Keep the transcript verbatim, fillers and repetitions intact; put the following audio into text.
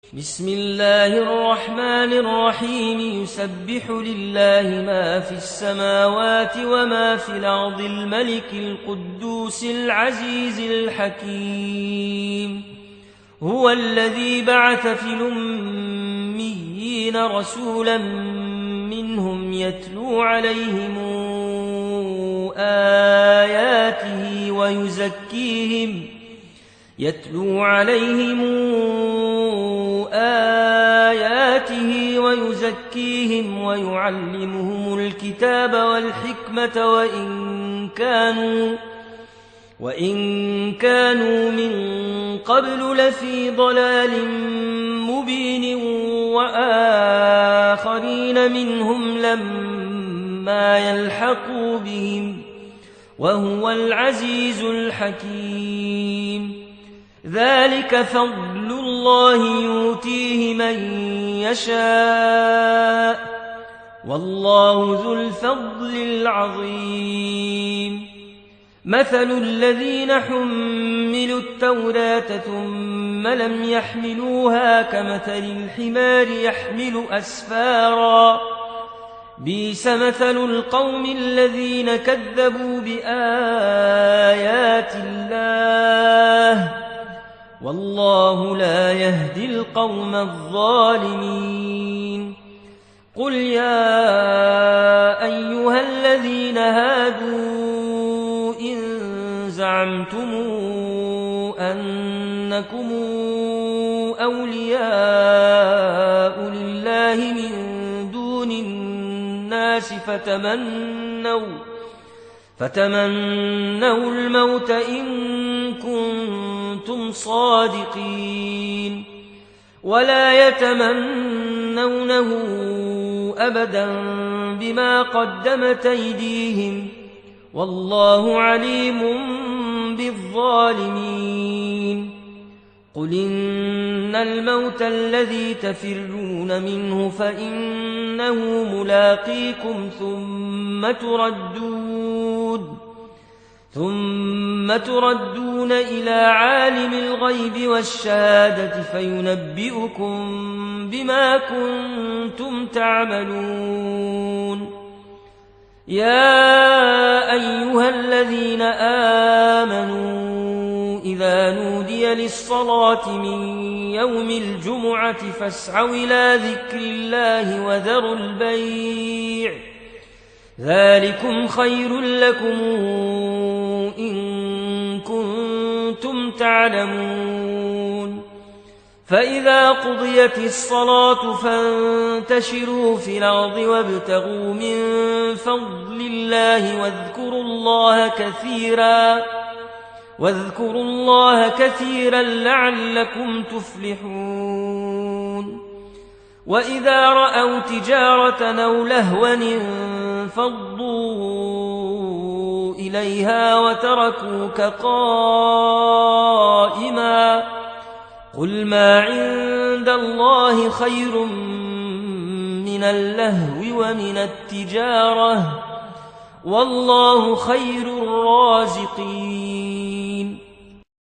بسم الله الرحمن الرحيم يسبح لله ما في السماوات وما في الأرض الملك القدوس العزيز الحكيم هو الذي بعث في الأميين رسولا منهم يتلو عليهم آياته ويزكيهم يتلو عليهم آياته ويزكيهم ويعلمهم الكتاب والحكمة وإن كانوا وإن كانوا من قبل لفي ضلال مبين وآخرين منهم لما يلحقوا بهم وهو العزيز الحكيم ذلك فضل الله يؤتيه من يشاء والله ذو الفضل العظيم مثل الذين حملوا التوراة ثم لم يحملوها كمثل الحمار يحمل أسفارا بئس مثل القوم الذين كذبوا بآيات الله والله لا يهدي القوم الظالمين قل يا أيها الذين هادوا إن زعمتم أنكم أولياء لله من دون الناس فتمنوا فتمنوا الموت إن كنتم صادقين ولا يتمنونه أبدا بما قدمت أيديهم والله عليم بالظالمين قل إن الموت الذي تفرون منه فإنه ملاقيكم ثم تردون ثم تردون إلى عالم الغيب والشهادة فينبئكم بما كنتم تعملون يا أيها الذين آمنوا إذا نودي للصلاة من يوم الجمعة فاسعوا إلى ذكر الله وذروا البيع ذلكم خير لكم إن كنتم تعلمون فإذا قضيت الصلاة فانتشروا في الأرض وابتغوا من فضل الله واذكروا الله كثيرا واذكروا الله كثيرا لعلكم تفلحون وإذا رأوا تجارة أو لهوا انفضوا إليها وتركوك قائما قل ما عند الله خير من اللهو ومن التجارة والله خير الرازقين